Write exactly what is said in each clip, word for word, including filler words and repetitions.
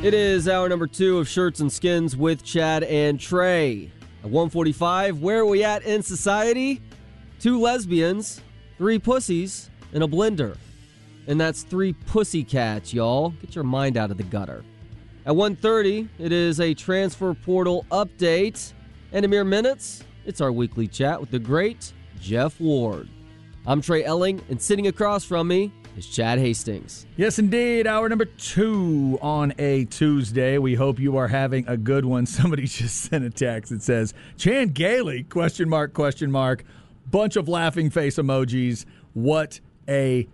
It is hour number two of Shirts and Skins with Chad and Trey. At one forty-five, where are we at in society? Two lesbians, three pussies, and a blender. And that's three pussycats, y'all. Get your mind out of the gutter. At one thirty, it is a transfer portal update. And in mere minutes, it's our weekly chat with the great Jeff Ward. I'm Trey Elling, and sitting across from me is Chad Hastings. Yes, indeed. Hour number two on a Tuesday. We hope you are having a good one. Somebody just sent a text that says, Chan Gailey, question mark, question mark, bunch of laughing face emojis. What a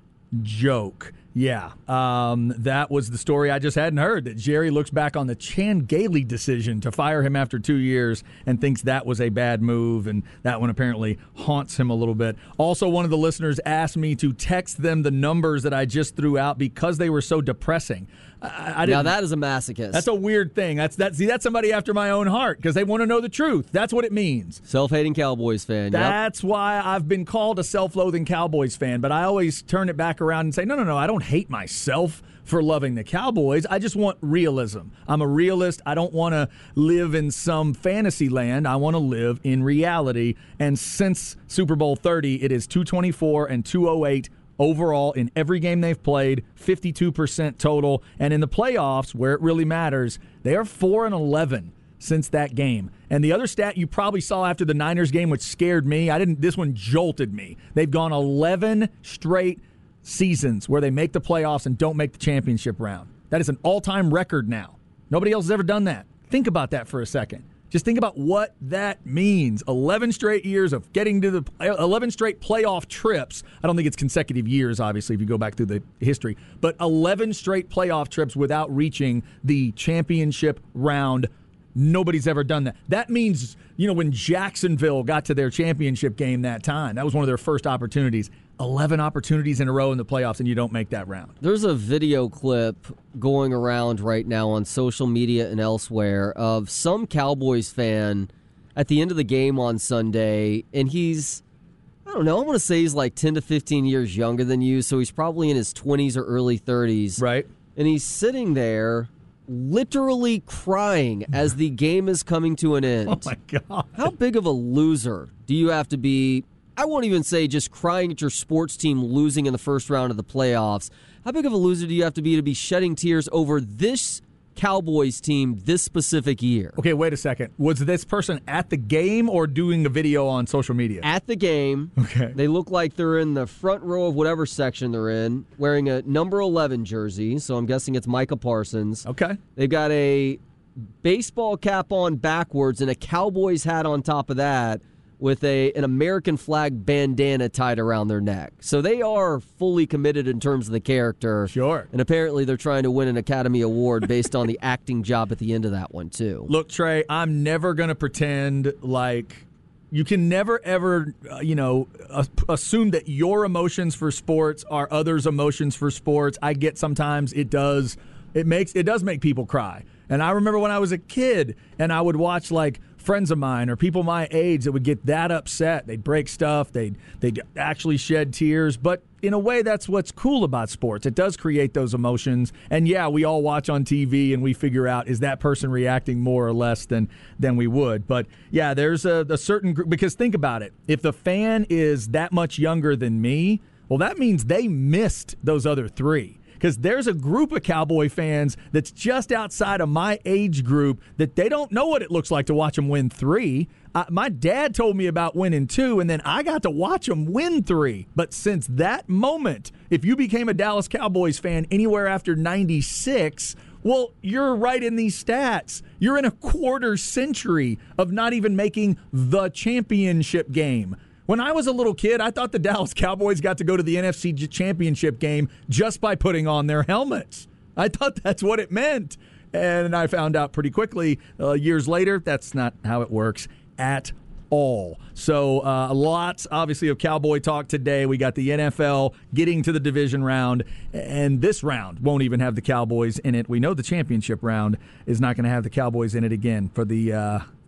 joke. Yeah, um, that was the story I just hadn't heard, that Jerry looks back on the Chan Gailey decision to fire him after two years and thinks that was a bad move, and that one apparently haunts him a little bit. Also, one of the listeners asked me to text them the numbers that I just threw out because they were so depressing. I, I now, that is a masochist. That's a weird thing. That's that. See, that's somebody after my own heart because they want to know the truth. That's what it means. Self-hating Cowboys fan. That's yep. why I've been called a self-loathing Cowboys fan, but I always turn it back around and say, no, no, no, I don't hate myself for loving the Cowboys. I just want realism. I'm a realist. I don't want to live in some fantasy land. I want to live in reality. And since Super Bowl thirty, it is two twenty-four and two oh eight overall in every game they've played, fifty-two percent total. And in the playoffs, where it really matters, they are four and eleven since that game. And the other stat you probably saw after the Niners game, which scared me, I didn't. This one jolted me. They've gone eleven straight seasons where they make the playoffs and don't make the championship round. That is an all-time record now. Nobody else has ever done that. Think about that for a second. Just think about what that means. eleven straight years of getting to the eleven straight playoff trips. I don't think it's consecutive years, obviously, if you go back through the history. But eleven straight playoff trips without reaching the championship round. Nobody's ever done that. That means, you know, when Jacksonville got to their championship game that time, that was one of their first opportunities. eleven opportunities in a row in the playoffs, and you don't make that round. There's a video clip going around right now on social media and elsewhere of some Cowboys fan at the end of the game on Sunday, and he's, I don't know, I want to say he's like ten to fifteen years younger than you, so he's probably in his twenties or early thirties. Right. And he's sitting there literally crying as the game is coming to an end. Oh, my God. How big of a loser do you have to be? I won't even say just crying at your sports team losing in the first round of the playoffs. How big of a loser do you have to be to be shedding tears over this Cowboys team this specific year? Okay, wait a second. Was this person at the game or doing a video on social media? At the game. Okay. They look like they're in the front row of whatever section they're in, wearing a number eleven jersey, so I'm guessing it's Micah Parsons. Okay. They've got a baseball cap on backwards and a Cowboys hat on top of that, with a an American flag bandana tied around their neck. So they are fully committed in terms of the character. Sure. And apparently they're trying to win an Academy Award based on the acting job at the end of that one, too. Look, Trey, I'm never going to pretend like you can never, ever, uh, you know, uh, assume that your emotions for sports are others' emotions for sports. I get sometimes it does. It makes it does make people cry. And I remember when I was a kid and I would watch, like, friends of mine or people my age that would get that upset. They'd break stuff. They'd, they'd actually shed tears. But in a way, that's what's cool about sports. It does create those emotions. And, yeah, we all watch on T V and we figure out, is that person reacting more or less than, than we would? But, yeah, there's a, a certain group. Because think about it. If the fan is that much younger than me, well, that means they missed those other three. Because there's a group of Cowboy fans that's just outside of my age group that they don't know what it looks like to watch them win three. Uh, my dad told me about winning two, and then I got to watch them win three. But since that moment, if you became a Dallas Cowboys fan anywhere after ninety-six, well, you're right in these stats. You're in a quarter century of not even making the championship game. When I was a little kid, I thought the Dallas Cowboys got to go to the N F C Championship game just by putting on their helmets. I thought that's what it meant. And I found out pretty quickly, uh, years later, that's not how it works at all. So uh, lots, obviously, of Cowboy talk today. We got the N F L getting to the division round, and this round won't even have the Cowboys in it. We know the championship round is not going to have the Cowboys in it again for the uh,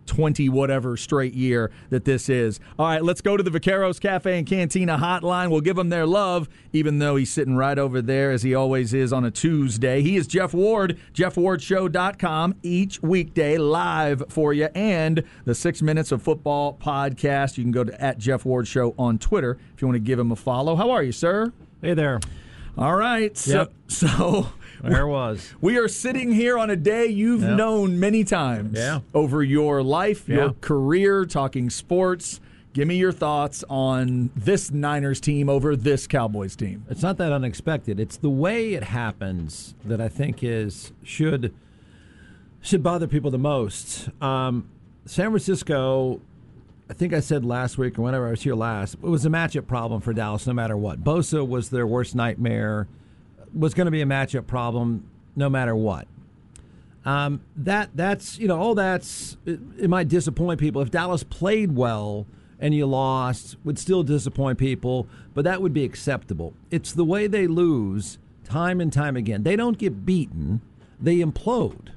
twenty-whatever straight year that this is. All right, let's go to the Vaqueros Cafe and Cantina hotline. We'll give them their love, even though he's sitting right over there, as he always is on a Tuesday. He is Jeff Ward, jeff ward show dot com, each weekday live for you, and the Six Minutes of Football podcast. You can go to at Jeff Ward Show on Twitter if you want to give him a follow. How are you, sir? Hey there. All right. So, Yep. so there was. We are sitting here on a day you've Yep. known many times Yeah. over your life, your Yeah. career, talking sports. Give me your thoughts on this Niners team over this Cowboys team. It's not that unexpected. It's the way it happens that I think is should should bother people the most. Um, San Francisco, I think I said last week or whenever I was here last, it was a matchup problem for Dallas no matter what. Bosa was their worst nightmare, was going to be a matchup problem no matter what. Um, that that's you know all that's it, it might disappoint people. If Dallas played well and you lost, would still disappoint people, but that would be acceptable. It's the way they lose time and time again. They don't get beaten, they implode.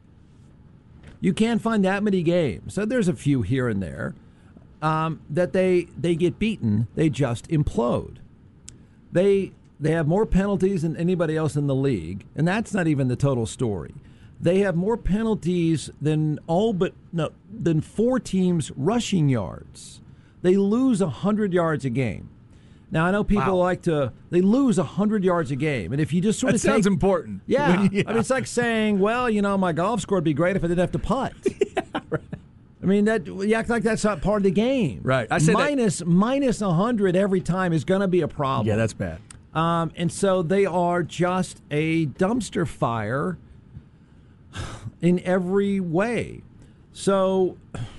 You can't find that many games. So there's a few here and there um, that they they get beaten, they just implode. They they have more penalties than anybody else in the league, and that's not even the total story. They have more penalties than all but no than four teams rushing yards. They lose one hundred yards a game. Now I know people Wow. like to they lose one hundred yards a game, and if you just sort That of sounds take, important. yeah, yeah. I mean it's like saying, well, you know, my golf score would be great if I didn't have to putt. yeah, right. I mean that you act like that's not part of the game, Right. I said that- minus minus one hundred every time is going to be a problem. Yeah, that's bad. Um, and so they are just a dumpster fire in every way. So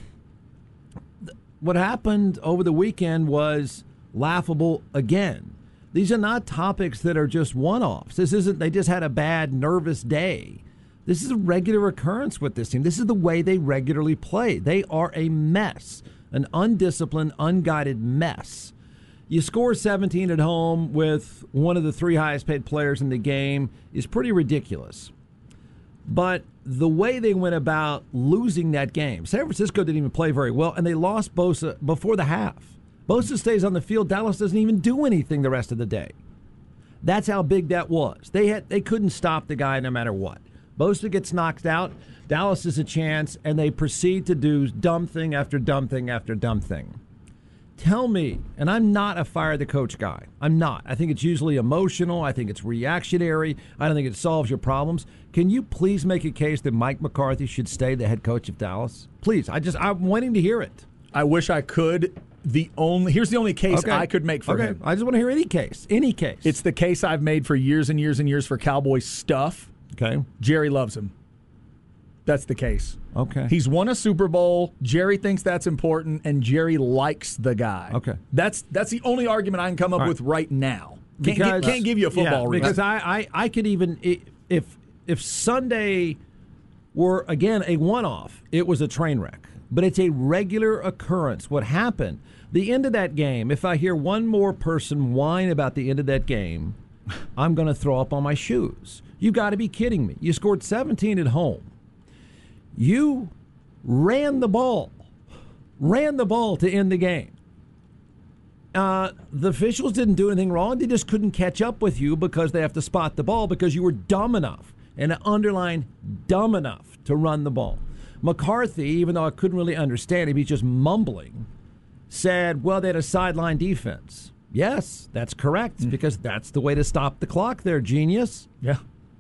th- what happened over the weekend was laughable again. These are not topics that are just one-offs. This isn't they just had a bad nervous day. This is a regular occurrence with this team. This is the way they regularly play. They are a mess, an undisciplined, unguided mess. You score seventeen at home with one of the three highest paid players in the game is pretty ridiculous. But the way they went about losing that game, San Francisco didn't even play very well, and they lost Bosa before the half. Bosa stays on the field. Dallas doesn't even do anything the rest of the day. That's how big that was. They had they couldn't stop the guy no matter what. Bosa gets knocked out. Dallas is a chance, and they proceed to do dumb thing after dumb thing after dumb thing. Tell me, and I'm not a fire the coach guy. I'm not. I think it's usually emotional. I think it's reactionary. I don't think it solves your problems. Can you please make a case that Mike McCarthy should stay the head coach of Dallas? Please. I just I'm waiting to hear it. I wish I could. The only here's the only case Okay. I could make for okay. him. I just want to hear any case. Any case. It's the case I've made for years and years and years for Cowboy stuff. okay. Jerry loves him. That's the case. Okay. He's won a Super Bowl. Jerry thinks that's important, and Jerry likes the guy. Okay. That's that's the only argument I can come up All right. with right now. Can't, Because- can't give you a football yeah, reason. because I, I, I could even if if Sunday were again a one-off, it was a train wreck. But it's a regular occurrence. What happened? The end of that game. If I hear one more person whine about the end of that game, I'm going to throw up on my shoes. You got to be kidding me! You scored seventeen at home. You ran the ball, ran the ball to end the game. Uh, the officials didn't do anything wrong. They just couldn't catch up with you because they have to spot the ball because you were dumb enough, and underline dumb enough to run the ball. McCarthy, even though I couldn't really understand him, he's just mumbling, said, well, they had a sideline defense. Yes, that's correct, mm. because that's the way to stop the clock there, genius. yeah.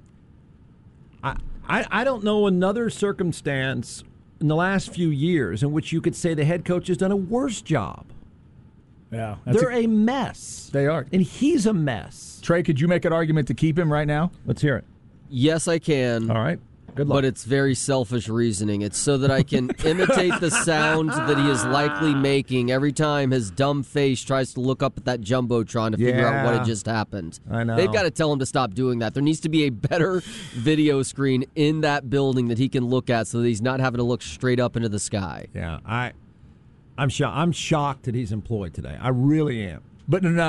I, I, I don't know another circumstance in the last few years in which you could say the head coach has done a worse job. Yeah. that's They're a- a mess. They are. And he's a mess. Trey, could you make an argument to keep him right now? Let's hear it. Yes, I can. All right. Good luck. But it's very selfish reasoning. It's so that I can imitate the sound that he is likely making every time his dumb face tries to look up at that Jumbotron to figure out what Yeah. had just happened. I know. They've got to tell him to stop doing that. There needs to be a better video screen in that building that he can look at so that he's not having to look straight up into the sky. Yeah, I, I'm shocked. I'm shocked that he's employed today. I really am. But no, no,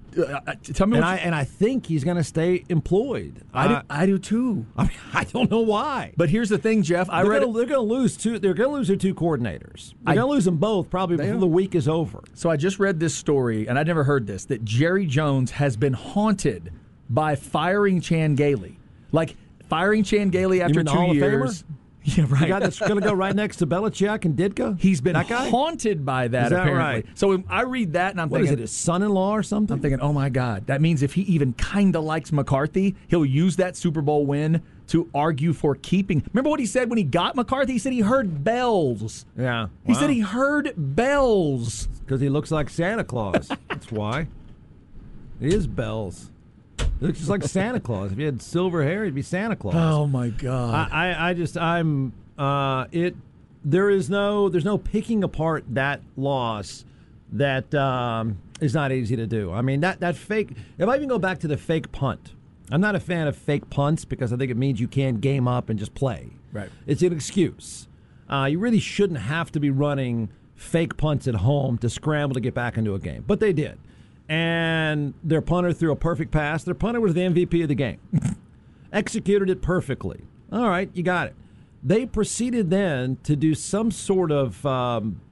Uh, tell me and what I you, and I think he's going to stay employed. I, do, Uh, I do too. I mean, I don't know why. But here's the thing, Jeff. I they're read gonna, they're going to lose two. They're going to lose their two coordinators. They're I- going to lose them both probably before are. the week is over. So I just read this story, and I'd never heard this, that Jerry Jones has been haunted by firing Chan Gailey. Like, firing Chan Gailey after mean the two Hall of years. Famer? Yeah, The right. guy that's going to go right next to Belichick and Ditka. He's been that guy. haunted by that, Is that apparently. right? So when I read that, and I'm What is thinking, it? His son-in-law or something? I'm thinking, oh my God, that means if he even kind of likes McCarthy, he'll use that Super Bowl win to argue for keeping. Remember what he said when he got McCarthy? He said he heard bells. Yeah. He said he heard bells. because he looks like Santa Claus. That's why. He is bells. He looks just like Santa Claus. If he had silver hair, he'd be Santa Claus. Oh my God. I, I, I just I'm uh, it. There is no there's no picking apart that loss that um, is not easy to do. I mean that that fake. If I even go back to the fake punt, I'm not a fan of fake punts because I think it means you can't game up and just play. Right. It's an excuse. Uh, you really shouldn't have to be running fake punts at home to scramble to get back into a game, but they did. And their punter threw a perfect pass. Their punter was the M V P of the game. Executed it perfectly. All right, you got it. They proceeded then to do some sort of um,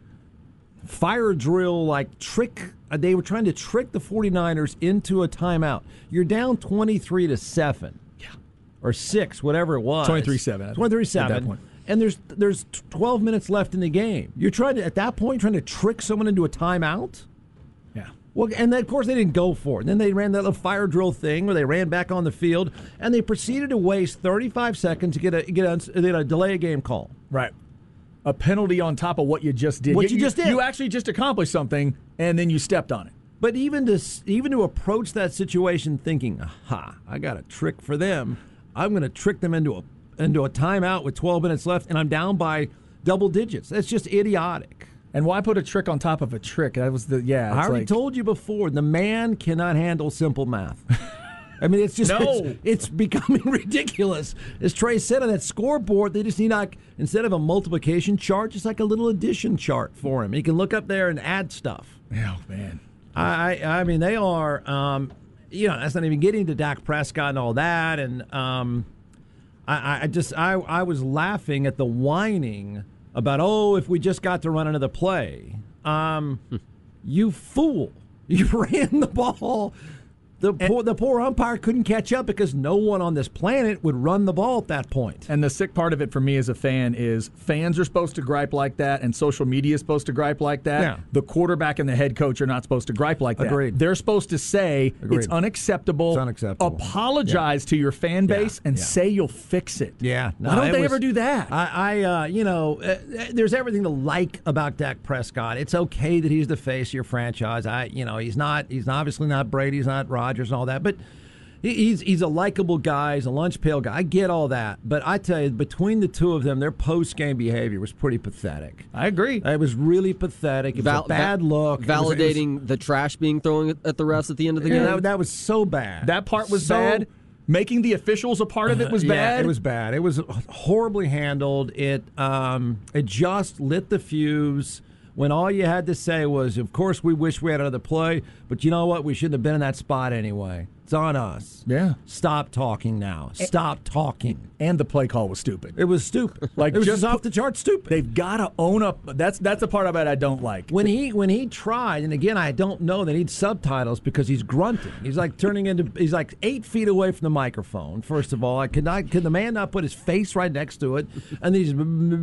fire drill like trick. Uh, they were trying to trick the 49ers into a timeout. You're down twenty-three to seven. Yeah. Or six, whatever it was. twenty-three seven. twenty-three seven. At that point. And there's there's twelve minutes left in the game. You're trying to, at that point, trying to trick someone into a timeout? Yeah. Well, and then, of course, they didn't go for it. Then they ran that little fire drill thing where they ran back on the field, and they proceeded to waste thirty-five seconds to get a get a, get a delay a game call. Right. A penalty on top of what you just did. What you just did. You actually just accomplished something, and then you stepped on it. But even to even to approach that situation thinking, aha, I got a trick for them. I'm going to trick them into a into a timeout with twelve minutes left, and I'm down by double digits. That's just idiotic. And why put a trick on top of a trick? That was the yeah. It's I already like, told you before. The man cannot handle simple math. I mean, it's just No. it's, it's becoming ridiculous. As Trey said on that scoreboard, they just need like instead of a multiplication chart, just like a little addition chart for him. He can look up there and add stuff. oh man. I I, I mean, they are. Um, you know, that's not even getting to Dak Prescott and all that. And um, I, I just I I was laughing at the whining about, oh, if we just got to run another play. Um, you fool. You ran the ball. The poor, the poor umpire couldn't catch up because no one on this planet would run the ball at that point. And the sick part of it for me as a fan is fans are supposed to gripe like that, and social media is supposed to gripe like that. Yeah. The quarterback and the head coach are not supposed to gripe like that. Agreed. They're supposed to say Agreed. it's unacceptable. It's unacceptable. Apologize to your fan base Yeah. and Yeah. say you'll fix it. Yeah. Why don't it they was- ever do that? I, I uh, you know, uh, there's everything to like about Dak Prescott. It's okay that he's the face of your franchise. I, you know, he's not. He's obviously not Brady. He's not Rodgers and all that. But he- he's he's a likable guy. He's a lunch pail guy. I get all that. But I tell you, between the two of them, their post game behavior was pretty pathetic. I agree. It was really pathetic. It was Val- a bad va- look. It was- it was- Validating the trash being thrown at at the refs at the end of the yeah, game. that, that was so bad. That part was So- bad. Making the officials a part of it was Yeah, bad. it was bad. It was horribly handled. It um, it just lit the fuse when all you had to say was, of course, we wish we had another play, but you know what? We shouldn't have been in that spot anyway. It's on us. Yeah. Stop talking now. Stop talking. And the play call was stupid. It was stupid. Like, it was just just off put- the chart stupid. They've got to own up. That's that's the part about it I don't like. When he when he tried, and again, I don't know, they need subtitles because he's grunting. He's like turning into, he's like eight feet away from the microphone. First of all, I could not, could the man not put his face right next to it? And he's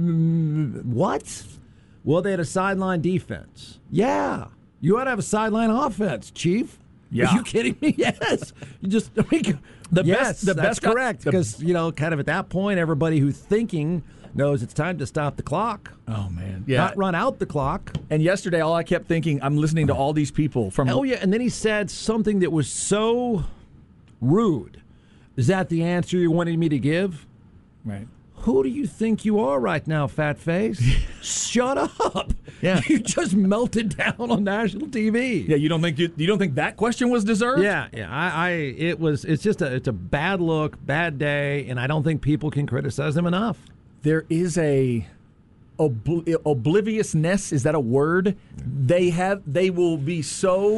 what? Well, they had a sideline defense. Yeah, you ought to have a sideline offense, Chief. Yeah. Are you kidding me? Yes. You just I mean, The yes, best- the that's best guy- correct the- because you know, kind of at that point, everybody who's thinking knows it's time to stop the clock. Oh man. Yeah. Not run out the clock. And yesterday, all I kept thinking, I'm listening to all these people from. Oh, yeah. And then he said something that was so rude. Is that the answer you wanted me to give? Right. Who do you think you are right now, fat face? Shut up. Yeah. You just melted down on national T V. Yeah. You don't think you, you don't think that question was deserved? Yeah, yeah. I, I it was it's just a it's a bad look, bad day, and I don't think people can criticize them enough. There is a obl- obliviousness. Is that a word? They have. They will be so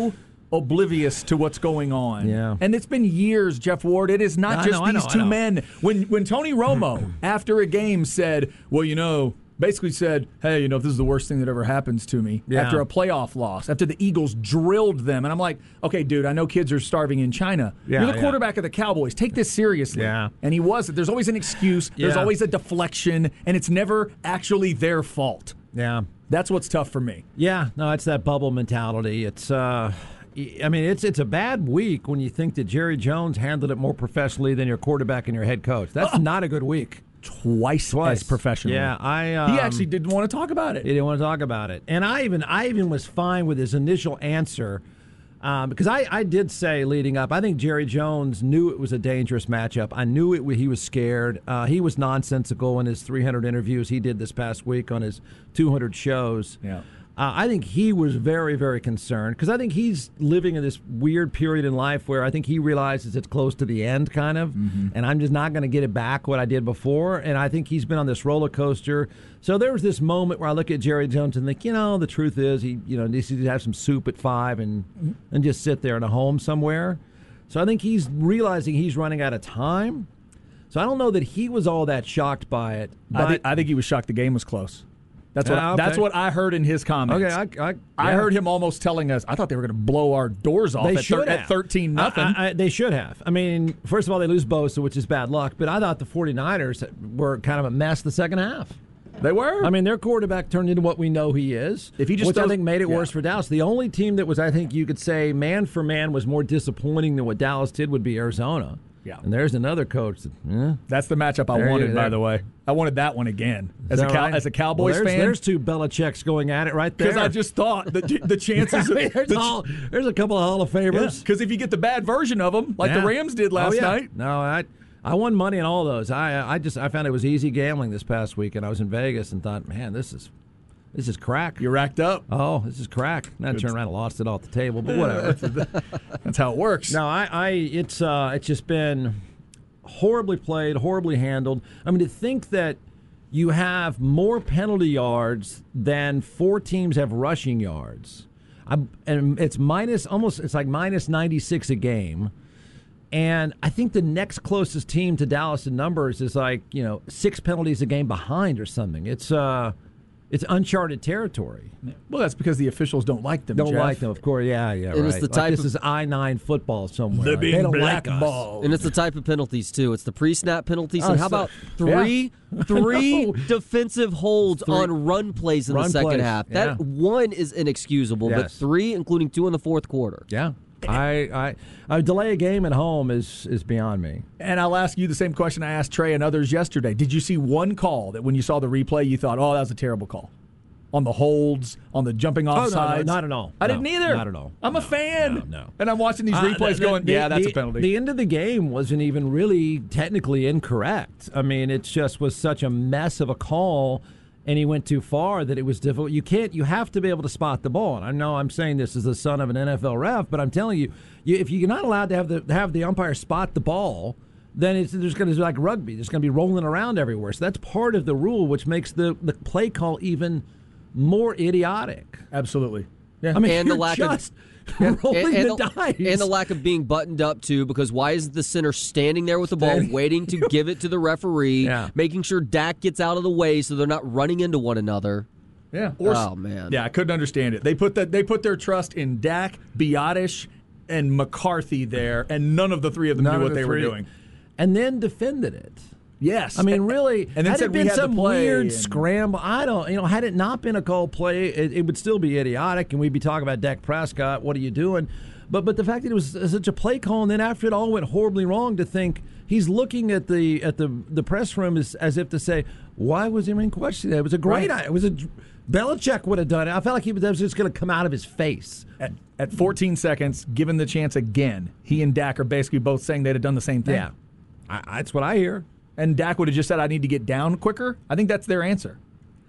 oblivious to what's going on. Yeah. And it's been years, Jeff Ward. It is not I just know, I these know, I two know. men. When when Tony Romo, after a game, said, well, you know, basically said, hey, you know, if this is the worst thing that ever happens to me, Yeah. after a playoff loss, after the Eagles drilled them. And I'm like, okay, dude, I know kids are starving in China. Yeah, You're the yeah. quarterback of the Cowboys. Take this seriously. Yeah. And he wasn't. There's always an excuse. There's Yeah. always a deflection. And it's never actually their fault. Yeah. That's what's tough for me. Yeah, no, it's that bubble mentality. It's, uh, I mean, it's it's a bad week when you think that Jerry Jones handled it more professionally than your quarterback and your head coach. That's not a good week. Twice, Twice as professional. Yeah, I. Um, he actually didn't want to talk about it. He didn't want to talk about it, and I even I even was fine with his initial answer. Um, because I, I did say leading up, I think Jerry Jones knew it was a dangerous matchup. I knew it. He was scared. Uh, he was nonsensical in his three hundred interviews he did this past week on his two hundred shows. Yeah. Uh, I think he was very, very concerned because I think he's living in this weird period in life where I think he realizes it's close to the end, kind of, mm-hmm. and I'm just not going to get it back what I did before. And I think he's been on this roller coaster. So there was this moment where I look at Jerry Jones and think, you know, the truth is he, you know, needs to have some soup at five and mm-hmm. and just sit there in a home somewhere. So I think he's realizing he's running out of time. So I don't know that he was all that shocked by it. But I, th- I think he was shocked the game was close. That's what Ah, I, okay. that's what I heard in his comments. Okay, I, I, I yeah. heard him almost telling us, I thought they were going to blow our doors off They at, should thir- have. at thirteen nothing. I, I, they should have. I mean, first of all, they lose Bosa, which is bad luck, but I thought the 49ers were kind of a mess the second half. They were. I mean, their quarterback turned into what we know he is, If he just which does, I think made it yeah. worse for Dallas. The only team that was, I think you could say, man for man was more disappointing than what Dallas did would be Arizona. Yeah. And there's another coach. That, eh. That's the matchup I There you- wanted, by there- the way. I wanted that one again. As Is a that cow- right? as a Cowboys well, there's, fan. There's two Belichick's going at it right there. Because I just thought the, the chances I mean, there's, of. all, there's a couple of Hall of Famers. Because if you get the bad version of them, like Yeah. the Rams did last oh, yeah. night. No, I I won money on all those. I I just I found it was easy gambling this past week, and I was in Vegas and thought, man, this is this is crack. You racked up. Oh, this is crack. And I turned around and lost it off the table, but whatever. That's how it works. No, I, I it's uh it's just been horribly played, horribly handled. I mean, to think that you have more penalty yards than four teams have rushing yards. I, and it's minus almost it's like minus ninety-six a game. And I think the next closest team to Dallas in numbers is like, you know, six penalties a game behind or something. It's uh it's uncharted territory. Well, that's because the officials don't like them. Don't Jeff. like them, of course. Yeah, yeah, And right. it's the Like type this of- is I nine football somewhere. The Like, big they don't black like us. ball. And it's the type of penalties, too. It's the pre-snap penalties. Oh, and how so- about three three know. defensive holds Three. on run plays in Run the second plays, half? yeah. That one is inexcusable, but Yes. three, including two in the fourth quarter. Yeah. I, I, I delay a game at home is is beyond me. And I'll ask you the same question I asked Trey and others yesterday. Did you see one call that when you saw the replay you thought, oh, that was a terrible call? On the holds, on the jumping Oh, no, off no, sides? not at all. I No, didn't either. not at all. I'm a No, fan. no, no. And I'm watching these Uh, replays the- going, the- yeah, that's the- a penalty. The end of the game wasn't even really technically incorrect. I mean, it just was such a mess of a call, and he went too far that it was difficult. You can't. You have to be able to spot the ball. And I know I'm saying this as the son of an N F L ref, but I'm telling you, you if you're not allowed to have the have the umpire spot the ball, then it's there's going to be like rugby. There's going to be rolling around everywhere. So that's part of the rule, which makes the the play call even more idiotic. Absolutely. Yeah. I mean, And the you're lack of- just rolling and, the, the, dice. and the lack of being buttoned up, too, because why is the center standing there with the ball, Standing- waiting to give it to the referee, Yeah. making sure Dak gets out of the way so they're not running into one another? Yeah. Or, Oh, man. Yeah, I couldn't understand it. They put that they put their trust in Dak, Biotish, and McCarthy there, and none of the three of them None knew of what the they three. were doing. And then defended it. Yes. I mean, really, And then had said it we been had the some play weird and- scramble, I don't, you know, had it not been a called play, it, it would still be idiotic, and we'd be talking about Dak Prescott. What are you doing? But but the fact that it was such a play call, and then after it all went horribly wrong, to think he's looking at the at the the press room as, as if to say, why was he in question? It was a great Right. idea. It was a Belichick would have done it. I felt like he was, that was just going to come out of his face. At, at fourteen seconds, given the chance again, he and Dak are basically both saying they'd have done the same thing. Yeah, I, that's what I hear. And Dak would have just said, I need to get down quicker. I think that's their answer.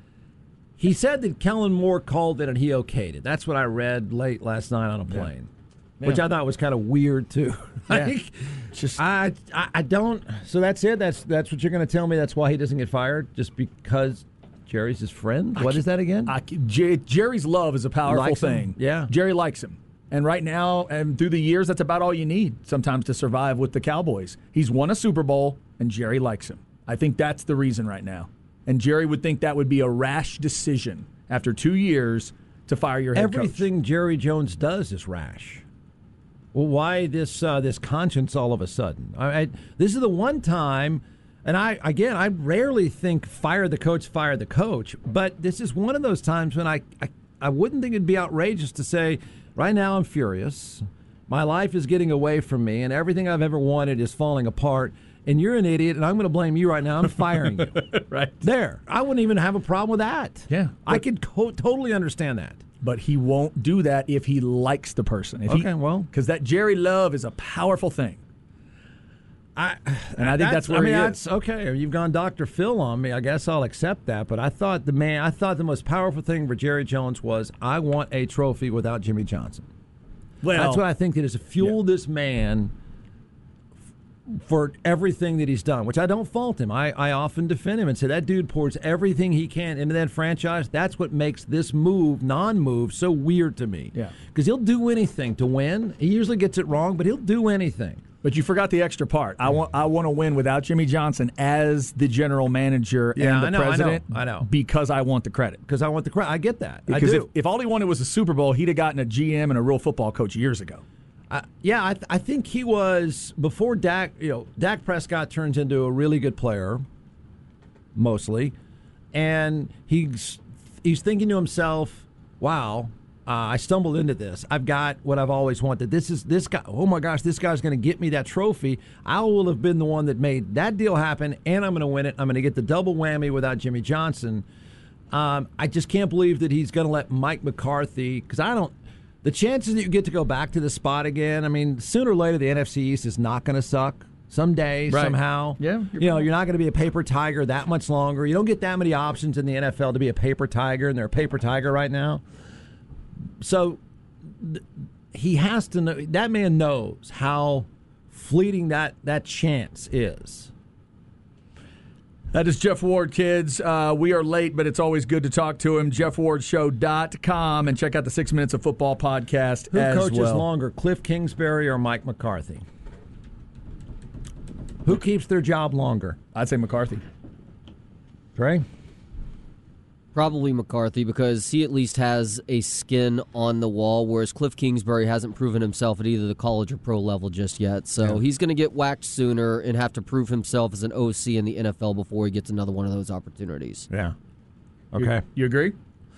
He said that Kellen Moore called it and he okayed it. That's what I read late last night on a plane, Yeah. which Yeah. I thought was kind of weird too. Yeah. like, Just I, I I don't. So that's it. That's that's what you're going to tell me. That's why he doesn't get fired, just because Jerry's his friend. What is that again? I, J- Jerry's love is a powerful Likes him. thing. Yeah. Jerry likes him. And right now, and through the years, that's about all you need sometimes to survive with the Cowboys. He's won a Super Bowl, and Jerry likes him. I think that's the reason right now. And Jerry would think that would be a rash decision after two years to fire your head Everything coach. Jerry Jones does is rash. Well, why this uh, this conscience all of a sudden? I, I, this is the one time, and I again, I rarely think fire the coach, fire the coach, but this is one of those times when I, I, I wouldn't think it'd be outrageous to say, right now I'm furious. My life is getting away from me, and everything I've ever wanted is falling apart. And you're an idiot, and I'm going to blame you right now. I'm firing you. Right. There. I wouldn't even have a problem with that. Yeah. I could co- totally understand that. But he won't do that if he likes the person. If Okay, he, well. Because that Jerry love is a powerful thing. I, and I think that's, that's where I mean, he that's is. okay. You've gone Doctor Phil on me. I guess I'll accept that. But I thought the man, I thought the most powerful thing for Jerry Jones was, I want a trophy without Jimmy Johnson. Well, that's what I think that has fueled yeah. this man for everything that he's done, which I don't fault him. I, I often defend him and say that dude pours everything he can into that franchise. That's what makes this move, non-move, so weird to me. Yeah. Because he'll do anything to win. He usually gets it wrong, but he'll do anything. But you forgot the extra part. I want I want to win without Jimmy Johnson as the general manager Yeah, and the I know, president. I know, I know. Because I want the credit. Because I want the credit. I get that. Because I if, do. if all he wanted was a Super Bowl, he'd have gotten a G M and a real football coach years ago. Uh, yeah, I, th- I think he was before Dak. You know, Dak Prescott turns into a really good player, mostly, and he's he's thinking to himself, "Wow, uh, I stumbled into this. I've got what I've always wanted. This is this guy. Oh my gosh, this guy's going to get me that trophy. I will have been the one that made that deal happen, and I'm going to win it. I'm going to get the double whammy without Jimmy Johnson. Um, I just can't believe that he's going to let Mike McCarthy because I don't." The chances that you get to go back to the spot again, I mean, sooner or later the N F C East is not going to suck. Someday, right. somehow. Yeah, you know, you're not going to be a paper tiger that much longer. You don't get that many options in the N F L to be a paper tiger, and they're a paper tiger right now. So th- he has to know. That man knows how fleeting that, that chance is. That is Jeff Ward, kids. Uh, we are late, but it's always good to talk to him. jeff ward show dot com and check out the Six Minutes of Football podcast Who as coaches well. longer, Cliff Kingsbury or Mike McCarthy? Who keeps their job longer? I'd say McCarthy. Trey? Probably McCarthy because he at least has a skin on the wall, whereas Cliff Kingsbury hasn't proven himself at either the college or pro level just yet. So Yeah. he's going to get whacked sooner and have to prove himself as an O C in the N F L before he gets another one of those opportunities. Yeah. Okay. You, you agree?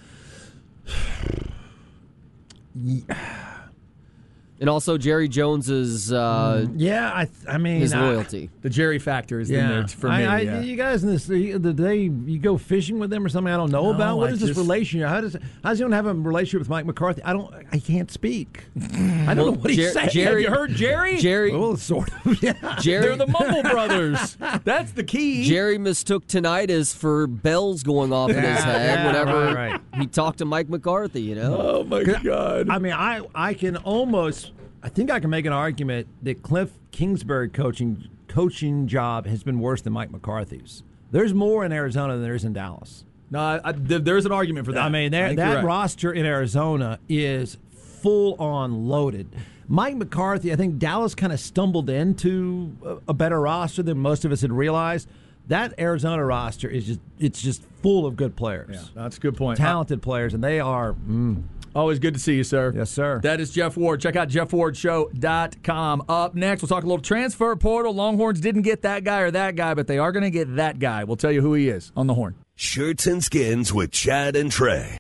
And also Jerry Jones's uh, Yeah, I I mean his I- loyalty. The Jerry factor is in Yeah, there for I, me. I, yeah. you guys in this the, the day you go fishing with them or something I don't know No, about. What I is this just- relationship? How does how does anyone have a relationship with Mike McCarthy? I don't. I can't speak. I don't know what he's Jer- saying. Jerry- Have you heard Jerry? Jerry Well, sort of. Yeah. Jerry They're the Mumble Brothers. That's the key. Jerry mistook tinnitus for bells going off in his head yeah, whenever right, right. he talked to Mike McCarthy, you know? Oh, my God. I mean, I I can almost. I think I can make an argument that Cliff Kingsbury coaching coaching job has been worse than Mike McCarthy's. There's more in Arizona than there is in Dallas. No, I, I, there- there's an argument for that. I mean, I that, think you're that right. roster in Arizona is full on loaded. Mike McCarthy, I think Dallas kind of stumbled into a, a better roster than most of us had realized. That Arizona roster is just it's just full of good players. Yeah, that's a good point. Talented players, and they are mm, Always good to see you, sir. Yes, sir. That is Jeff Ward. Check out jeff ward show dot com. Up next, we'll talk a little transfer portal. Longhorns didn't get that guy or that guy, but they are going to get that guy. We'll tell you who he is on the Horn. Shirts and Skins with Chad and Trey.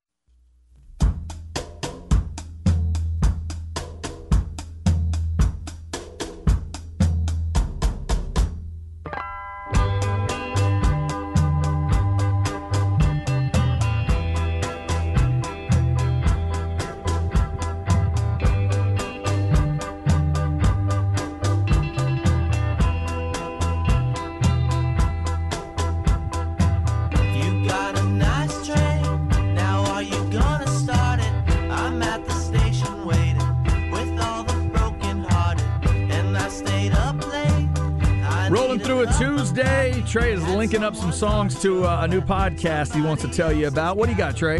You got a nice train, now are you gonna start it? I'm at the station waiting with all the broken hearted, and I stayed up late. I Rolling needed through a love. Tuesday. Trey is linking up some songs to uh, a new podcast he wants to tell you about. What do you got, Trey?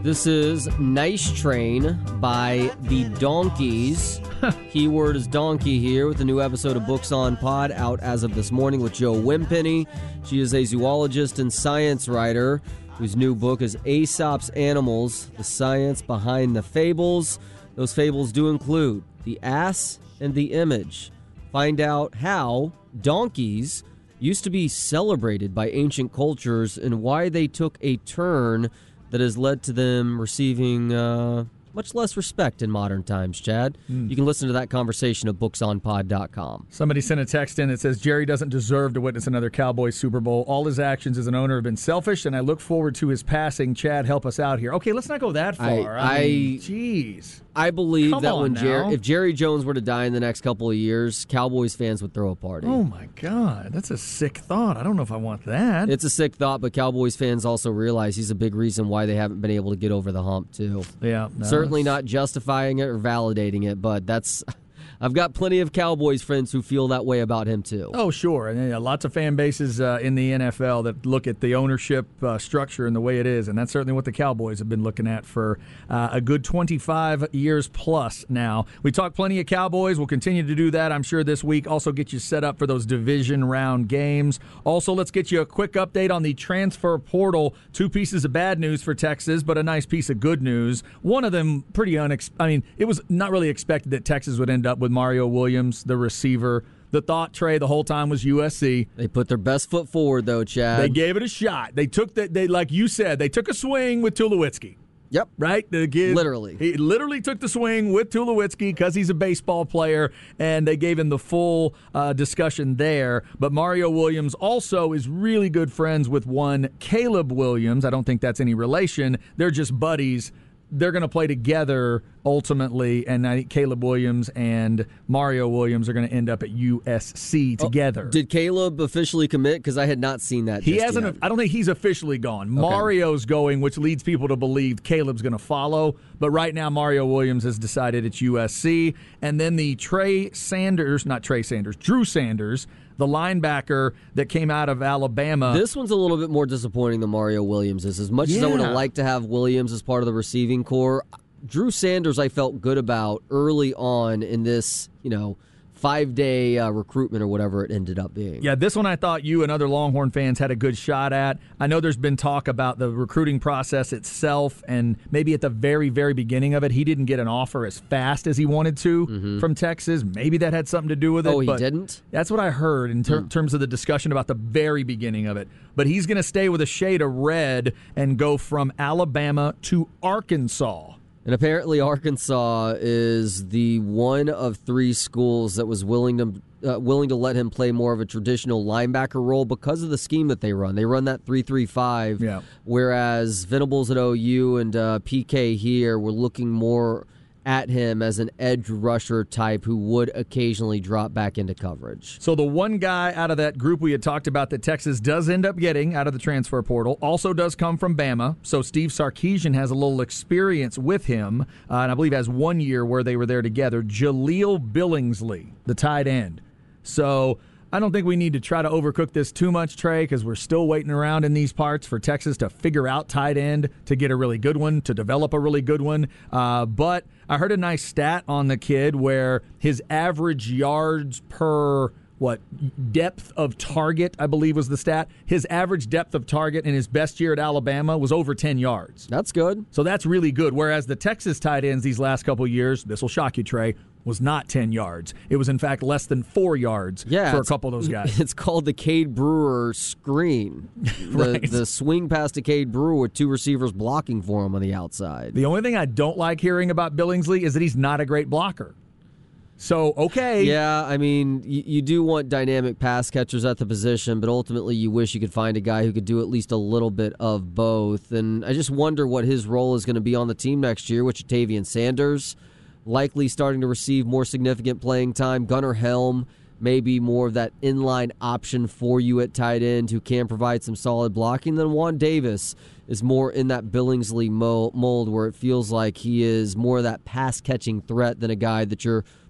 This is Nice Train by the Donkeys. Keyword is donkey here with a new episode of Books on Pod out as of this morning with Jo Wimpenny. She is a zoologist and science writer whose new book is Aesop's Animals, the Science Behind the Fables. Those fables do include the ass and the image. Find out how donkeys used to be celebrated by ancient cultures and why they took a turn that has led to them receiving uh, much less respect in modern times, Chad. Mm. You can listen to that conversation at books on pod dot com. Somebody sent a text in that says, Jerry doesn't deserve to witness another Cowboys Super Bowl. All his actions as an owner have been selfish, and I look forward to his passing. Chad, help us out here. Okay, let's not go that far. I, I mean, jeez. I believe Come that when Jer- if Jerry Jones were to die in the next couple of years, Cowboys fans would throw a party. Oh, my God. That's a sick thought. I don't know if I want that. It's a sick thought, but Cowboys fans also realize he's a big reason why they haven't been able to get over the hump, too. Yeah. No, Certainly not justifying it or validating it, but that's... I've got plenty of Cowboys friends who feel that way about him, too. Oh, sure. And uh, lots of fan bases uh, in the N F L that look at the ownership uh, structure and the way it is, and that's certainly what the Cowboys have been looking at for uh, a good twenty-five years plus now. We talk plenty of Cowboys. We'll continue to do that, I'm sure, this week. Also get you set up for those division round games. Also, let's get you a quick update on the transfer portal. Two pieces of bad news for Texas, but a nice piece of good news. One of them pretty unex- I mean, it was not really expected that Texas would end up with with Mario Williams, the receiver. The thought, Trey, the whole time was U S C. They put their best foot forward, though, Chad. They gave it a shot. They took that. They, like you said, they took a swing with Tulowitzki. Yep. Right? The kid, literally. He literally took the swing with Tulowitzki because he's a baseball player, and they gave him the full uh, discussion there. But Mario Williams also is really good friends with one Caleb Williams. I don't think that's any relation. They're just buddies. They're going to play together ultimately, and I think Caleb Williams and Mario Williams are going to end up at U S C together. Oh, did Caleb officially commit? Because I had not seen that. He just hasn't. Yet. I don't think he's officially gone. Okay. Mario's going, which leads people to believe Caleb's going to follow. But right now, Mario Williams has decided it's U S C, and then the Trey Sanders, not Trey Sanders, Drew Sanders, the linebacker that came out of Alabama. This one's a little bit more disappointing than Mario Williams is. As much yeah. as I would have liked to have Williams as part of the receiving core, Drew Sanders I felt good about early on in this, you know, five-day uh, recruitment or whatever it ended up being. Yeah, this one I thought you and other Longhorn fans had a good shot at. I know there's been talk about the recruiting process itself, and maybe at the very, very beginning of it, he didn't get an offer as fast as he wanted to mm-hmm. from Texas. Maybe that had something to do with it. Oh, he but didn't? That's what I heard in ter- mm. terms of the discussion about the very beginning of it. But he's going to stay with a shade of red and go from Alabama to Arkansas. And apparently Arkansas is the one of three schools that was willing to uh, willing to let him play more of a traditional linebacker role because of the scheme that they run. They run that three three five, yeah. whereas Venables at O U and uh, P K here were looking more at him as an edge rusher type who would occasionally drop back into coverage. So the one guy out of that group we had talked about that Texas does end up getting out of the transfer portal also does come from Bama. So Steve Sarkisian has a little experience with him, uh, and I believe has one year where they were there together. Jaleel Billingsley, the tight end. So I don't think we need to try to overcook this too much, Trey, because we're still waiting around in these parts for Texas to figure out tight end, to get a really good one, to develop a really good one. Uh, but I heard a nice stat on the kid where his average yards per, what, depth of target, I believe was the stat. His average depth of target in his best year at Alabama was over ten yards. That's good. So that's really good. Whereas the Texas tight ends these last couple of years, this will shock you, Trey, was not ten yards. It was, in fact, less than four yards yeah, for a couple of those guys. It's called the Cade Brewer screen. The, right. the swing pass to Cade Brewer with two receivers blocking for him on the outside. The only thing I don't like hearing about Billingsley is that he's not a great blocker. So, okay. Yeah, I mean, you, you do want dynamic pass catchers at the position, but ultimately you wish you could find a guy who could do at least a little bit of both. And I just wonder what his role is going to be on the team next year with Jatavian Sanders likely starting to receive more significant playing time. Gunnar Helm may be more of that inline option for you at tight end who can provide some solid blocking. Then Juan Davis is more in that Billingsley mold where it feels like he is more of that pass-catching threat than a guy that you're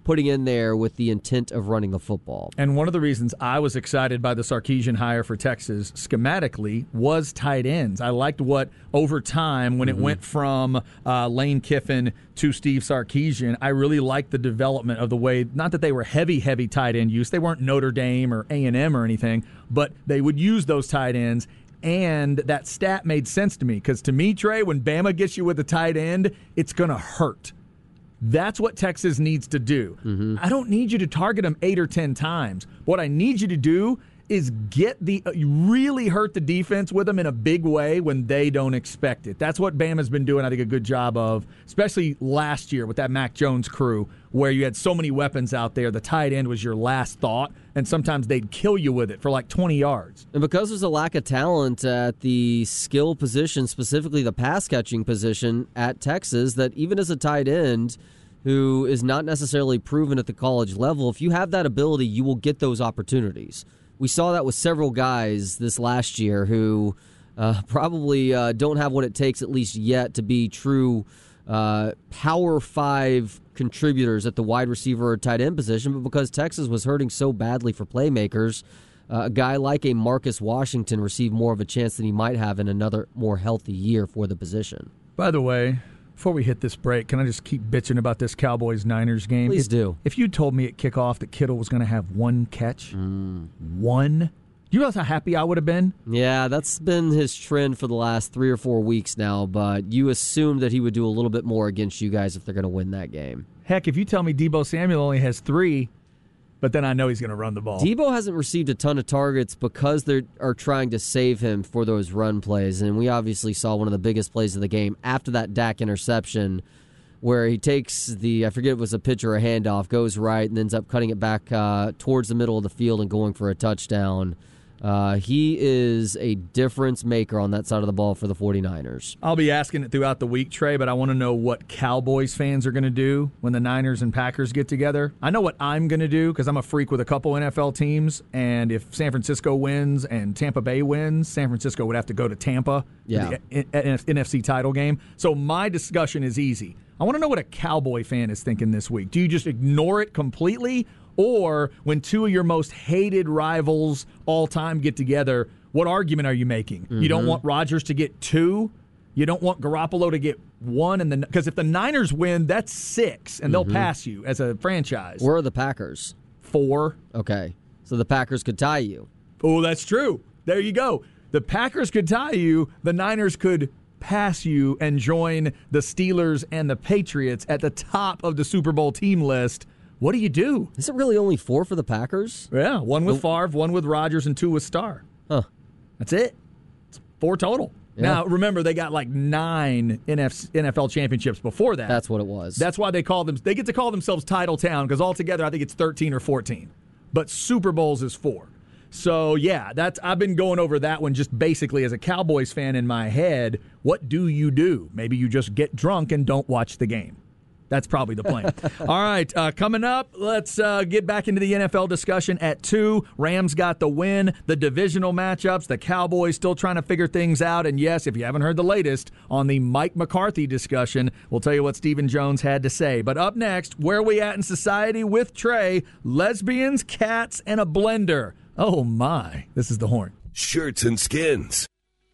putting in there with the intent of running a football. And one of the reasons I was excited by the Sarkisian hire for Texas schematically was tight ends. I liked what, over time, when mm-hmm. it went from uh, Lane Kiffin to Steve Sarkisian, I really liked the development of the way, not that they were heavy, heavy tight end use. They weren't Notre Dame or A and M or anything, but they would use those tight ends. And that stat made sense to me because to me, Trey, when Bama gets you with a tight end, it's going to hurt. That's what Texas needs to do. Mm-hmm. I don't need you to target them eight or ten times. What I need you to do is get the uh, really hurt the defense with them in a big way when they don't expect it. That's what Bama's been doing, I think, a good job of, especially last year with that Mac Jones crew where you had so many weapons out there. The tight end was your last thought, and sometimes they'd kill you with it for like twenty yards. And because there's a lack of talent at the skill position, specifically the pass-catching position at Texas, that even as a tight end who is not necessarily proven at the college level, if you have that ability, you will get those opportunities. We saw that with several guys this last year who uh, probably uh, don't have what it takes, at least yet, to be true uh, Power Five contributors at the wide receiver or tight end position. But because Texas was hurting so badly for playmakers, uh, a guy like a Marcus Washington received more of a chance than he might have in another more healthy year for the position. By the way, before we hit this break, can I just keep bitching about this Cowboys-Niners game? Please if, do. If you told me at kickoff that Kittle was going to have one catch, mm. one, do you realize how happy I would have been? Yeah, that's been his trend for the last three or four weeks now, but you assumed that he would do a little bit more against you guys if they're going to win that game. Heck, if you tell me Deebo Samuel only has three, but then I know he's going to run the ball. Deebo hasn't received a ton of targets because they are trying to save him for those run plays, and we obviously saw one of the biggest plays of the game after that Dak interception where he takes the, I forget if it was a pitch or a handoff, goes right and ends up cutting it back uh, towards the middle of the field and going for a touchdown. Uh, he is a difference maker on that side of the ball for the 49ers. I'll be asking it throughout the week, Trey, but I want to know what Cowboys fans are going to do when the Niners and Packers get together. I know what I'm going to do because I'm a freak with a couple N F L teams, and if San Francisco wins and Tampa Bay wins, San Francisco would have to go to Tampa yeah. for the N F C title game. So my discussion is easy. I want to know what a Cowboy fan is thinking this week. Do you just ignore it completely? Or when two of your most hated rivals all time get together, what argument are you making? Mm-hmm. You don't want Rodgers to get two? You don't want Garoppolo to get one? And because if the Niners win, that's six, and they'll mm-hmm. pass you as a franchise. Where are the Packers? Four. Okay. So the Packers could tie you. Oh, that's true. There you go. The Packers could tie you. The Niners could pass you and join the Steelers and the Patriots at the top of the Super Bowl team list. What do you do? Is it really only four for the Packers? Yeah, one with Favre, one with Rodgers, and two with Starr. Huh. That's it. It's four total. Yeah. Now, remember, they got like nine N F L championships before that. That's what it was. That's why they call them. They get to call themselves Title Town because altogether I think it's thirteen or fourteen. But Super Bowls is four. So, yeah, that's I've been going over that one just basically as a Cowboys fan in my head. What do you do? Maybe you just get drunk and don't watch the game. That's probably the plan. All right, uh, coming up, let's uh, get back into the N F L discussion at two. Rams got the win, the divisional matchups, the Cowboys still trying to figure things out. And yes, if you haven't heard the latest on the Mike McCarthy discussion, we'll tell you what Stephen Jones had to say. But up next, where are we at in society with Trey? Lesbians, cats, and a blender. Oh, my. This is the Horn. Shirts and Skins.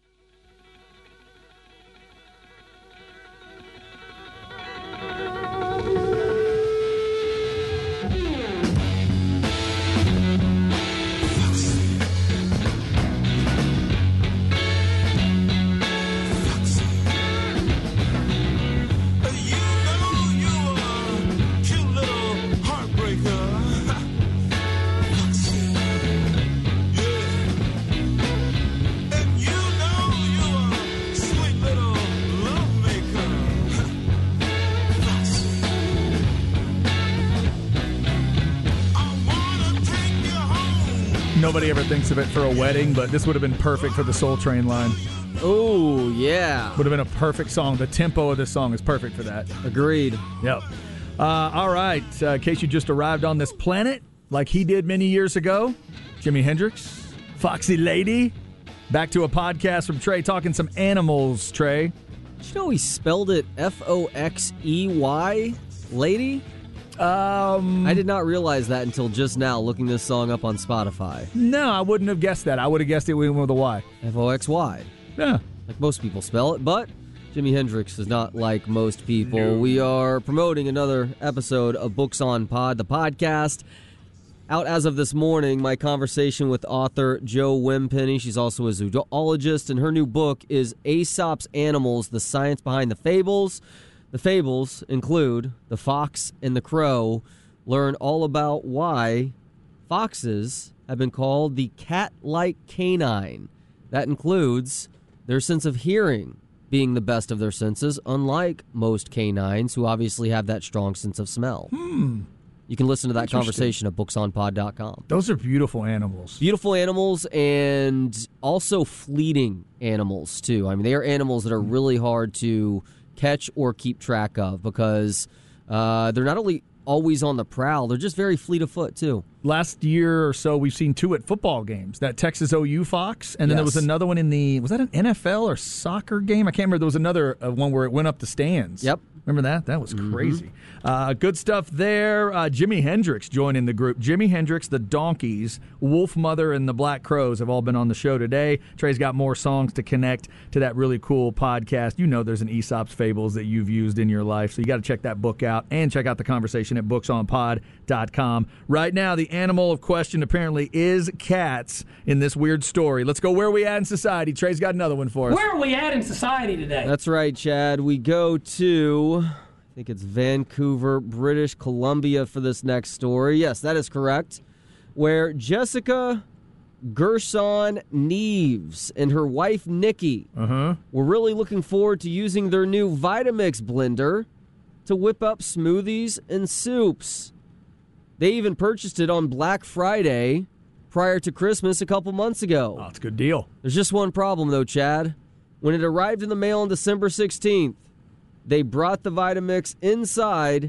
Nobody ever thinks of it for a wedding, but this would have been perfect for the Soul Train line. Oh, yeah. Would have been a perfect song. The tempo of this song is perfect for that. Agreed. Yep. Uh, all right. Uh, in case you just arrived on this planet, like he did many years ago, Jimi Hendrix, Foxy Lady. Back to a podcast from Trey talking some animals, Trey. Did you know he spelled it F O X E Y, lady? Um, I did not realize that until just now, looking this song up on Spotify. no, I wouldn't have guessed that. I would have guessed it went with a Y. F O X Y. Yeah. Like most people spell it, but Jimi Hendrix is not like most people. We are promoting another episode of Books on Pod, the podcast. Out as of this morning, my conversation with author Jo Wimpenny. She's also a zoologist, and her new book is Aesop's Animals, The Science Behind the Fables. The fables include The Fox and the Crow. Learn all about why foxes have been called the cat-like canine. That includes their sense of hearing being the best of their senses, unlike most canines who obviously have that strong sense of smell. Hmm. You can listen to that conversation at books on pod dot com. Those are beautiful animals. Beautiful animals and also fleeting animals, too. I mean, they are animals that are really hard to catch or keep track of because uh, they're not only always on the prowl, they're just very fleet of foot, too. Last year or so, we've seen two at football games. That Texas O U Fox, and then Yes. there was another one in the, was that an N F L or soccer game? I can't remember. There was another uh, one where it went up the stands. Yep. Remember that? That was crazy. Mm-hmm. Uh, good stuff there. Uh, Jimi Hendrix joining the group. Jimi Hendrix, the Donkeys, Wolf Mother, and the Black Crows have all been on the show today. Trey's got more songs to connect to that really cool podcast. You know there's an Aesop's Fables that you've used in your life, so you got to check that book out and check out the conversation at books on pod dot com. Right now, the animal of question apparently is cats in this weird story. Let's go where are we at in society. Trey's got another one for us. Where are we at in society today? That's right, Chad. We go to, I think it's Vancouver, British Columbia for this next story. Yes, that is correct. Where Jessica Gerson Neves and her wife Nikki Uh-huh. were really looking forward to using their new Vitamix blender to whip up smoothies and soups. They even purchased it on Black Friday prior to Christmas a couple months ago. Oh, it's a good deal. There's just one problem, though, Chad. When it arrived in the mail on December sixteenth, they brought the Vitamix inside,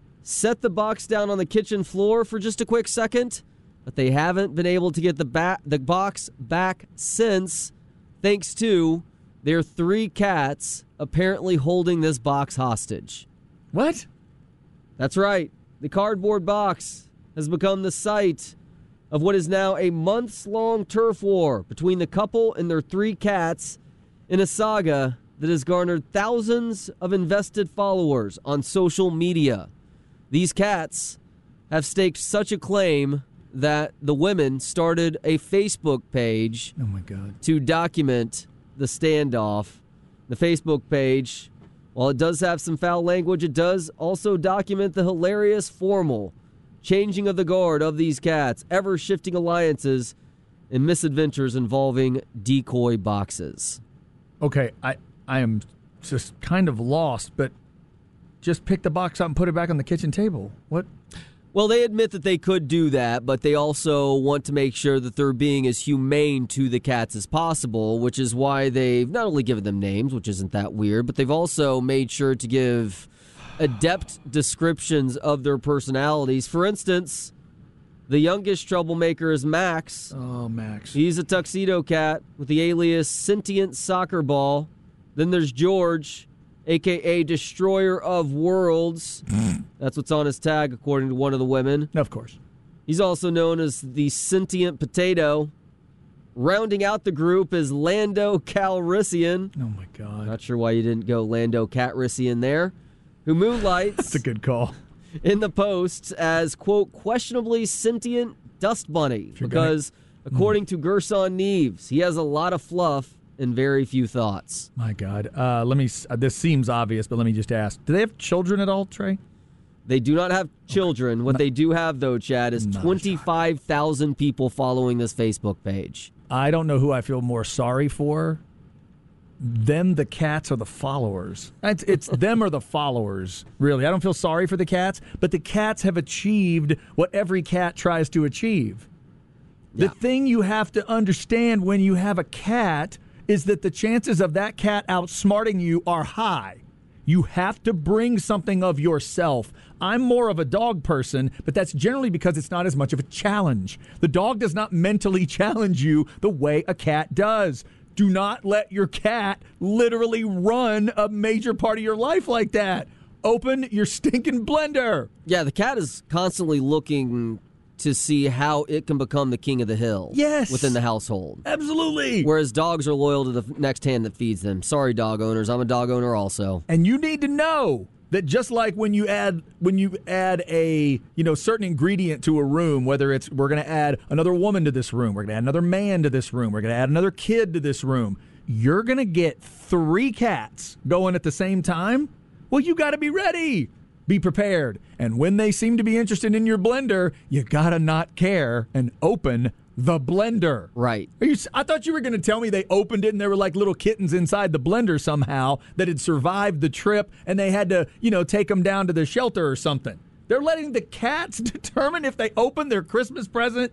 set the box down on the kitchen floor for just a quick second, but they haven't been able to get the, ba- the box back since, thanks to their three cats apparently holding this box hostage. What? That's right. The cardboard box has become the site of what is now a months-long turf war between the couple and their three cats in a saga that has garnered thousands of invested followers on social media. These cats have staked such a claim that the women started a Facebook page Oh, my God. to document the standoff. The Facebook page, while it does have some foul language, it does also document the hilarious formal changing of the guard of these cats, ever-shifting alliances, and misadventures involving decoy boxes. Okay, I, I am just kind of lost, but just pick the box up and put it back on the kitchen table. What? Well, they admit that they could do that, but they also want to make sure that they're being as humane to the cats as possible, which is why they've not only given them names, which isn't that weird, but they've also made sure to give adept descriptions of their personalities. For instance, the youngest troublemaker is Max. Oh, Max. He's a tuxedo cat with the alias Sentient Soccer Ball. Then there's George, a k a. Destroyer of Worlds. That's what's on his tag, according to one of the women. Of course. He's also known as the Sentient Potato. Rounding out the group is Lando Calrissian. Oh, my God. Not sure why you didn't go Lando Catrissian there. Who moonlights That's a good call. in the posts as, quote, questionably sentient dust bunny. you're Because, according to Gerson Neves, he has a lot of fluff and very few thoughts. My God. Uh, let me. s- Uh, this seems obvious, but let me just ask: do they have children at all, Trey? They do not have children. What they do have, though, Chad, is Not a twenty-five thousand people following this Facebook page. I don't know who I feel more sorry for. Them, the cats, or the followers. It's, it's them or the followers, really. I don't feel sorry for the cats, but the cats have achieved what every cat tries to achieve. The Yeah. thing you have to understand when you have a cat is that the chances of that cat outsmarting you are high. You have to bring something of yourself. I'm more of a dog person, but that's generally because it's not as much of a challenge. The dog does not mentally challenge you the way a cat does. Do not let your cat literally run a major part of your life like that. open your stinking blender. Yeah, the cat is constantly looking to see how it can become the king of the hill. Yes. Within the household. Absolutely. Whereas dogs are loyal to the next hand that feeds them. Sorry, dog owners. I'm a dog owner also. And you need to know that just like when you add when you add a you know certain ingredient to a room, whether it's we're going to add another woman to this room, we're going to add another man to this room, we're going to add another kid to this room, you're going to get three cats going at the same time. Well, you got to be ready. Be prepared. And when they seem to be interested in your blender, you got to not care and open the blender. Right. Are you, I thought you were going to tell me they opened it and there were like little kittens inside the blender somehow that had survived the trip and they had to, you know, take them down to the shelter or something. They're letting the cats determine if they open their Christmas present?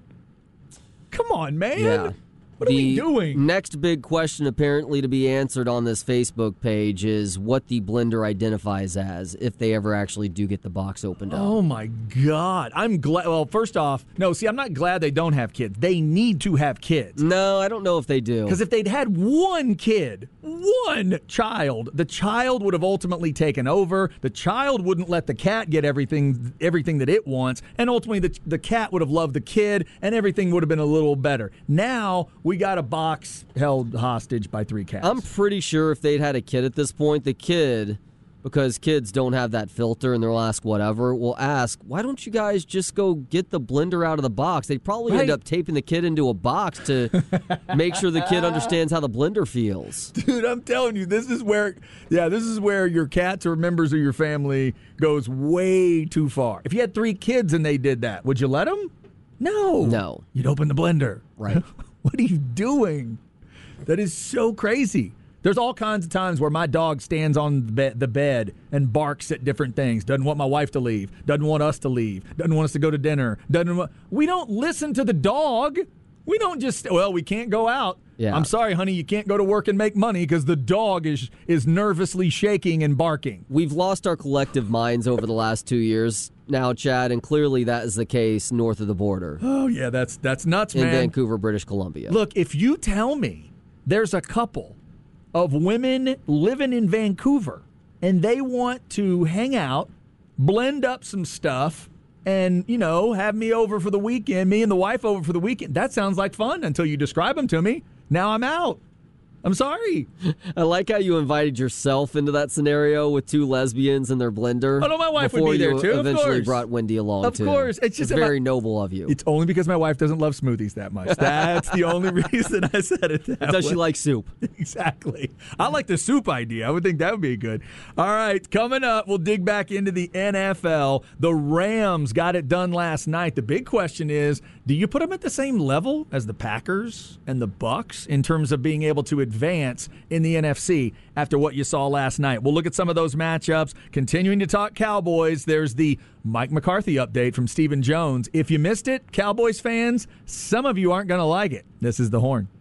Come on, man. Yeah. What the are we doing? Next big question apparently to be answered on this Facebook page is what the blender identifies as if they ever actually do get the box opened up. Oh, my God. I'm glad. Well, first off, no, see, I'm not glad they don't have kids. They need to have kids. No, I don't know if they do. Because if they'd had one kid, one child, the child would have ultimately taken over. The child wouldn't let the cat get everything everything that it wants. And ultimately, the, the cat would have loved the kid, and everything would have been a little better. Now, we got a box held hostage by three cats. I'm pretty sure if they'd had a kid at this point, the kid, because kids don't have that filter and they'll ask whatever, will ask, why don't you guys just go get the blender out of the box? They'd probably Right. end up taping the kid into a box to make sure the kid understands how the blender feels. Dude, I'm telling you, this is where, yeah, this is where your cats or members of your family goes way too far. If you had three kids and they did that, would you let them? No. No. You'd open the blender. Right. What are you doing? That is so crazy. There's all kinds of times where my dog stands on the bed, the bed and barks at different things. Doesn't want my wife to leave. Doesn't want us to leave. Doesn't want us to go to dinner. Doesn't. Want, we don't listen to the dog. We don't just, well, we can't go out. Yeah. I'm sorry, honey, you can't go to work and make money because the dog is is nervously shaking and barking. We've lost our collective minds over the last two years now, Chad, and clearly that is the case north of the border Oh, yeah, that's that's nuts, in man. Vancouver, British Columbia. Look, if you tell me there's a couple of women living in Vancouver and they want to hang out, blend up some stuff, and, you know, have me over for the weekend, me and the wife over for the weekend, that sounds like fun until you describe them to me. Now I'm out. I'm sorry. I like how you invited yourself into that scenario with two lesbians and their blender. Oh, no, my wife would before be there, you too, of Eventually course. brought Wendy along, Of too. course. It's just very about- noble of you. It's only because my wife doesn't love smoothies that much. That's the only reason I said it that Does way. she like soup? Exactly. I like the soup idea. I would think that would be good. All right, coming up, we'll dig back into the N F L. The Rams got it done last night. The big question is, do you put them at the same level as the Packers and the Bucks in terms of being able to advance in the N F C after what you saw last night? We'll look at some of those matchups. Continuing to talk Cowboys, there's the Mike McCarthy update from Stephen Jones. If you missed it, Cowboys fans, some of you aren't going to like it. This is The Horn.